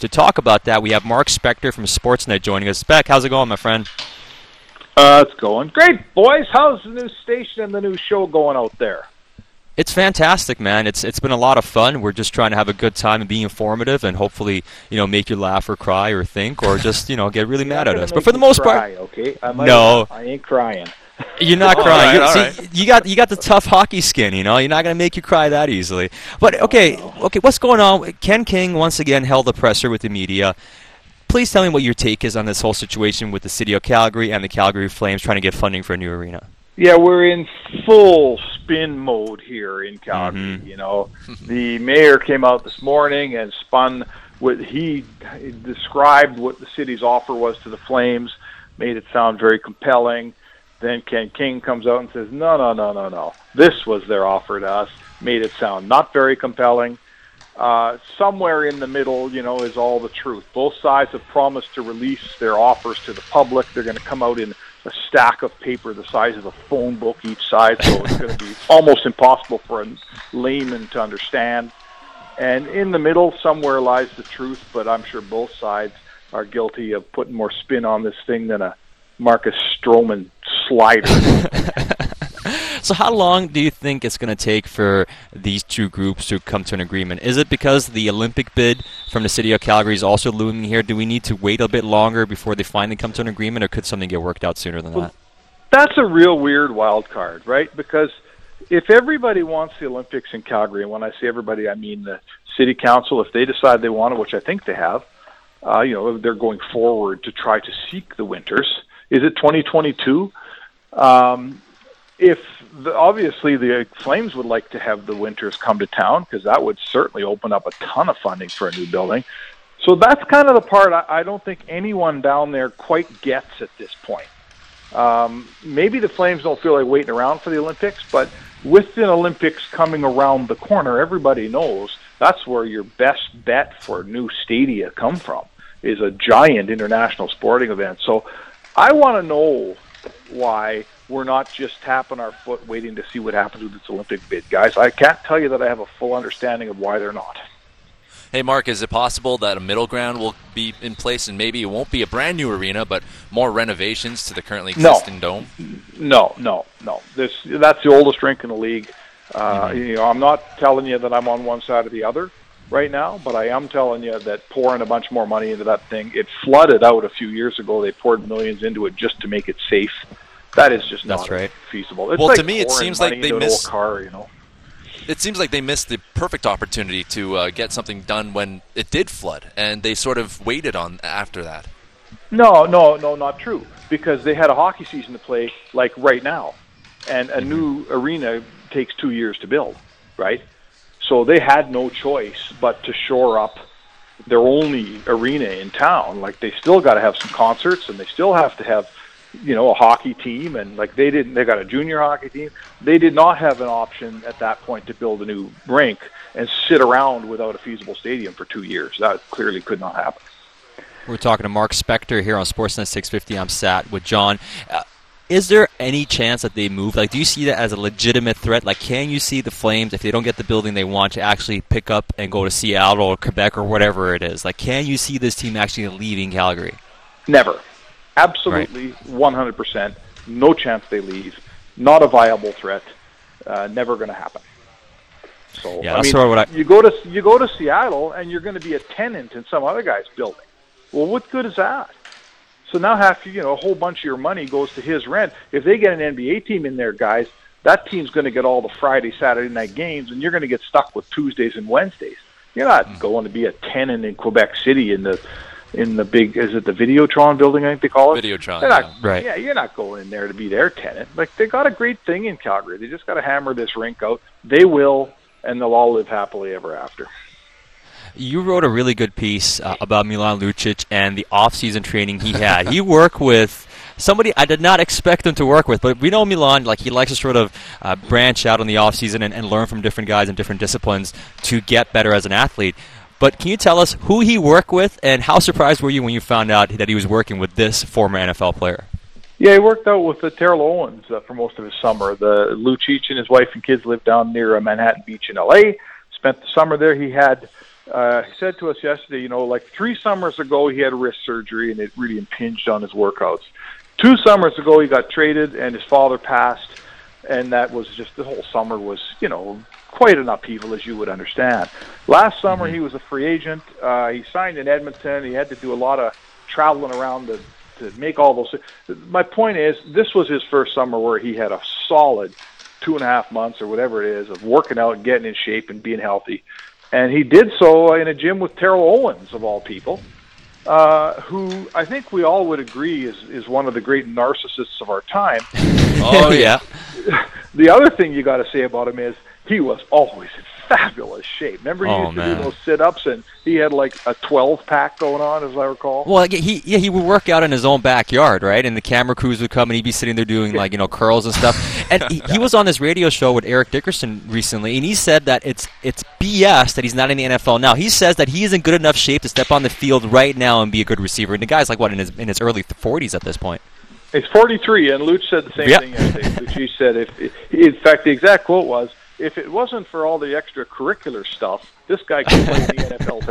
To talk about that, we have Mark Spector from Sportsnet joining us. Spec, how's it going, my friend? It's going great, boys. How's the new station and the new show going out there? It's fantastic, man. It's been a lot of fun. We're just trying to have a good time and be informative and hopefully, make you laugh or cry or think or just, get really mad at us. But for the most part, okay? No. I ain't crying. You're not crying. All See, right. you got the tough hockey skin, You're not going to make you cry that easily. But okay, what's going on? Ken King once again held a presser with the media. Please tell me what your take is on this whole situation with the City of Calgary and the Calgary Flames trying to get funding for a new arena. Yeah, we're in full spin mode here in Calgary. The mayor came out this morning and spun what he described what the city's offer was to the Flames, made it sound very compelling. Then Ken King comes out and says, no. This was their offer to us, made it sound not very compelling. Somewhere in the middle, is all the truth. Both sides have promised to release their offers to the public. They're going to come out in a stack of paper the size of a phone book each side, so it's going to be almost impossible for a layman to understand. And in the middle, somewhere lies the truth, but I'm sure both sides are guilty of putting more spin on this thing than a Marcus Stroman slider. So how long do you think it's going to take for these two groups to come to an agreement? Is it because the Olympic bid from the City of Calgary is also looming here? Do we need to wait a bit longer before they finally come to an agreement, or could something get worked out sooner than that? That's a real weird wild card, right? Because if everybody wants the Olympics in Calgary, and when I say everybody, I mean the City Council, if they decide they want it, which I think they have, they're going forward to try to seek the Winters. Is it 2022? Obviously the Flames would like to have the Winters come to town, because that would certainly open up a ton of funding for a new building. So that's kind of the part I don't think anyone down there quite gets at this point. Maybe the Flames don't feel like waiting around for the Olympics, but with the Olympics coming around the corner, everybody knows that's where your best bet for new stadia come from, is a giant international sporting event. So I want to know why we're not just tapping our foot waiting to see what happens with this Olympic bid, guys. I can't tell you that I have a full understanding of why they're not. Hey, Mark, is it possible that a middle ground will be in place and maybe it won't be a brand new arena, but more renovations to the currently existing dome? No. That's the oldest rink in the league. I'm not telling you that I'm on one side or the other right now, but I am telling you that pouring a bunch more money into that thing, it flooded out a few years ago. They poured millions into it just to make it safe. That is just not feasible. It's well, like to me, it seems like they missed. It seems like they missed the perfect opportunity to get something done when it did flood, and they sort of waited on after that. No, not true. Because they had a hockey season to play like right now, and a new arena takes 2 years to build, right? So they had no choice but to shore up their only arena in town. Like, they still got to have some concerts, and they still have to have a hockey team, and they got a junior hockey team. They did not have an option at that point to build a new rink and sit around without a feasible stadium for 2 years. That clearly could not happen. We're talking to Mark Spector here on Sportsnet 650. I'm sat with John. Is there any chance that they move? Do you see that as a legitimate threat? Can you see the Flames, if they don't get the building they want, to actually pick up and go to Seattle or Quebec or whatever it is? Can you see this team actually leaving Calgary? Never. Absolutely, 100%. No chance they leave. Not a viable threat. Never going to happen. So yeah, that's you go to Seattle and you're going to be a tenant in some other guy's building. Well, what good is that? So now a whole bunch of your money goes to his rent. If they get an NBA team in there, guys, that team's going to get all the Friday, Saturday night games, and you're going to get stuck with Tuesdays and Wednesdays. You're not going to be a tenant in Quebec City in the big, is it the Videotron building, I think they call it? Videotron, right. Yeah, you're not going in there to be their tenant. They got a great thing in Calgary. They just got to hammer this rink out. They will, and they'll all live happily ever after. You wrote a really good piece about Milan Lucic and the off-season training he had. He worked with somebody I did not expect him to work with, but we know Milan, he likes to sort of branch out on the off-season and learn from different guys in different disciplines to get better as an athlete. But can you tell us who he worked with, and how surprised were you when you found out that he was working with this former NFL player? Yeah, he worked out with Terrell Owens for most of his summer. The Lucic and his wife and kids lived down near Manhattan Beach in L.A., spent the summer there. He had he said to us yesterday, like 3 summers ago, he had wrist surgery, and it really impinged on his workouts. 2 summers ago, he got traded, and his father passed, and that was just, the whole summer was, quite an upheaval, as you would understand. Last summer, he was a free agent. He signed in Edmonton. He had to do a lot of traveling around to make all those. My point is, this was his first summer where he had a solid 2.5 months or whatever it is of working out and getting in shape and being healthy. And he did so in a gym with Terrell Owens, of all people, who I think we all would agree is one of the great narcissists of our time. Oh, yeah. The other thing you got to say about him is he was always in fabulous shape. Remember, he used to do those sit-ups, and he had like a 12-pack going on, as I recall. Well, he would work out in his own backyard, right? And the camera crews would come, and he'd be sitting there doing curls and stuff. And he was on this radio show with Eric Dickerson recently, and he said that it's BS that he's not in the NFL now. He says that he is in good enough shape to step on the field right now and be a good receiver. And the guy's in his early 40s at this point. He's 43, and Luch said the same thing yesterday. Luch said, in fact, the exact quote was, if it wasn't for all the extracurricular stuff, this guy could play in the NFL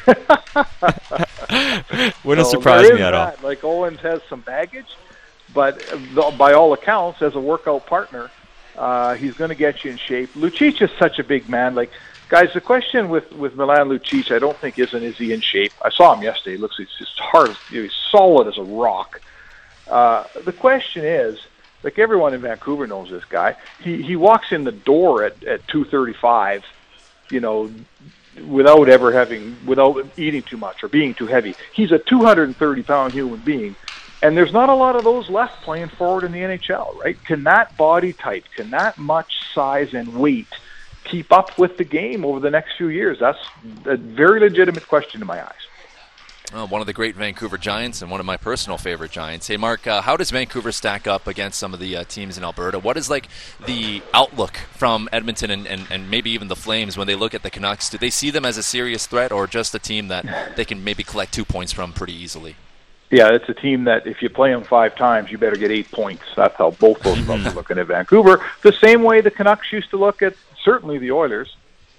today. Wouldn't surprise me at all. Like, Owens has some baggage, but by all accounts, as a workout partner, he's going to get you in shape. Lucic is such a big man. Like, guys, the question with Milan Lucic, I don't think is he in shape. I saw him yesterday. He's just hard. He's solid as a rock. The question is, like, everyone in Vancouver knows this guy. He walks in the door at 235, without eating too much or being too heavy. He's a 230-pound human being, and there's not a lot of those left playing forward in the NHL, right? Can that body type, can that much size and weight keep up with the game over the next few years? That's a very legitimate question in my eyes. One of the great Vancouver Giants and one of my personal favorite Giants. Hey, Mark, how does Vancouver stack up against some of the teams in Alberta? What is the outlook from Edmonton and maybe even the Flames when they look at the Canucks? Do they see them as a serious threat or just a team that they can maybe collect 2 points from pretty easily? Yeah, it's a team that if you play them 5 times, you better get 8 points. That's how both those clubs are looking at Vancouver. The same way the Canucks used to look at certainly the Oilers.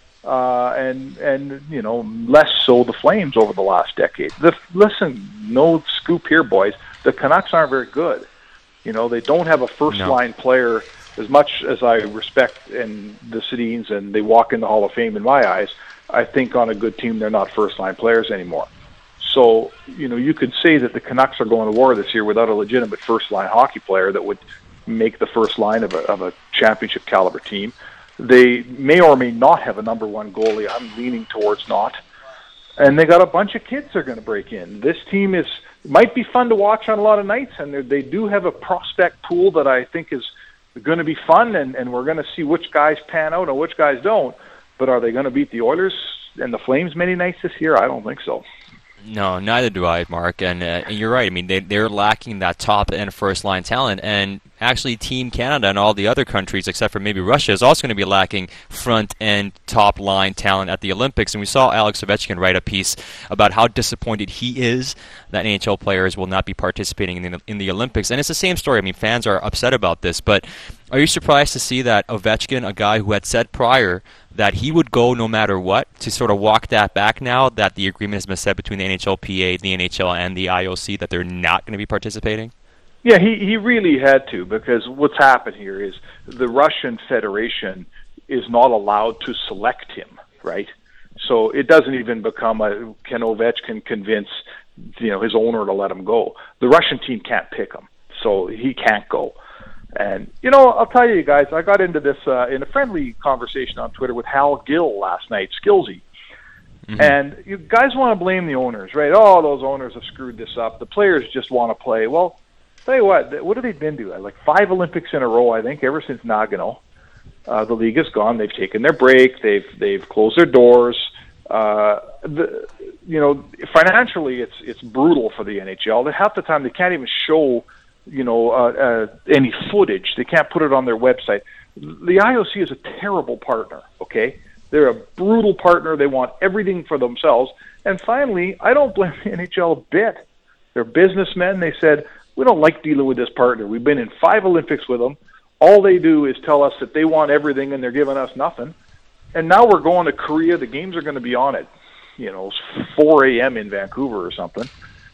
And less so the Flames over the last decade. Listen, no scoop here, boys. The Canucks aren't very good. They don't have a first-line player. As much as I respect and the Sedins, and they walk in the Hall of Fame in my eyes, I think on a good team they're not first-line players anymore. So, you could say that the Canucks are going to war this year without a legitimate first-line hockey player that would make the first line of a championship caliber team. They may or may not have a number 1 goalie. I'm leaning towards not. And they got a bunch of kids that are going to break in. This team might be fun to watch on a lot of nights, and they do have a prospect pool that I think is going to be fun, and we're going to see which guys pan out and which guys don't. But are they going to beat the Oilers and the Flames many nights this year? I don't think so. No, neither do I, Mark. And you're right. I mean, they're lacking that top-end first-line talent. And actually, Team Canada and all the other countries, except for maybe Russia, is also going to be lacking front-end, top-line talent at the Olympics. And we saw Alex Ovechkin write a piece about how disappointed he is that NHL players will not be participating in the Olympics. And it's the same story. I mean, fans are upset about this. But are you surprised to see that Ovechkin, a guy who had said prior that he would go no matter what, to sort of walk that back now that the agreement has been set between the NHLPA, the NHL, and the IOC that they're not going to be participating? Yeah, he really had to, because what's happened here is the Russian Federation is not allowed to select him, right? So it doesn't even become can Ovechkin convince his owner to let him go. The Russian team can't pick him, so he can't go. And, I'll tell you guys, I got into this in a friendly conversation on Twitter with Hal Gill last night, Skillsy. Mm-hmm. And you guys want to blame the owners, right? Oh, those owners have screwed this up. The players just want to play. Well, tell you what have they been to? Like 5 Olympics in a row, I think, ever since Nagano. The league is gone. They've taken their break. They've closed their doors. Financially, it's brutal for the NHL. Half the time, they can't even show any footage. They can't put it on their website. The IOC is a terrible partner, okay? They're a brutal partner. They want everything for themselves. And finally, I don't blame the NHL a bit. They're businessmen. They said, we don't like dealing with this partner. We've been in 5 Olympics with them. All they do is tell us that they want everything and they're giving us nothing. And now we're going to Korea. The games are going to be on at 4 a.m. in Vancouver or something.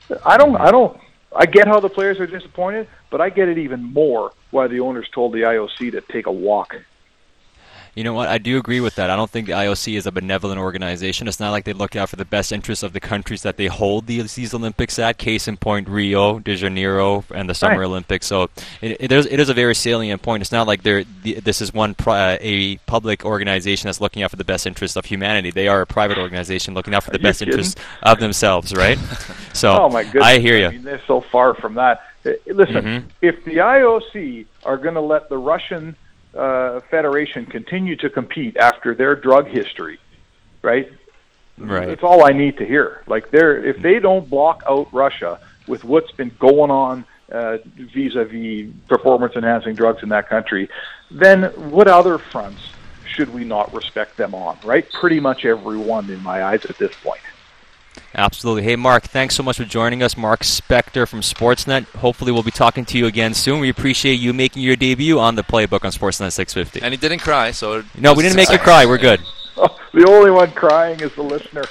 I get how the players are disappointed, but I get it even more why the owners told the IOC to take a walk. You know what? I do agree with that. I don't think the IOC is a benevolent organization. It's not like they look out for the best interests of the countries that they hold these Olympics at. Case in point, Rio de Janeiro and the Summer Olympics. So it is a very salient point. It's not like this is a public organization that's looking out for the best interests of humanity. They are a private organization looking out for the best interests of themselves, right? So oh my goodness! I hear you. I mean, they're so far from that. Listen, if the IOC are going to let the Russian Federation continue to compete after their drug history, right? That's all I need to hear. Like, if they don't block out Russia with what's been going on vis-a-vis performance-enhancing drugs in that country, then what other fronts should we not respect them on, right? Pretty much every one in my eyes at this point. Absolutely. Hey, Mark, thanks so much for joining us. Mark Spector from Sportsnet. Hopefully we'll be talking to you again soon. We appreciate you making your debut on the Playbook on Sportsnet 650. And he didn't cry, so... No, we didn't make you cry. We're good. Oh, the only one crying is the listener.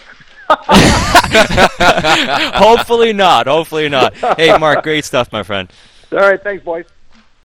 Hopefully not. Hopefully not. Hey, Mark, great stuff, my friend. All right, thanks, boys.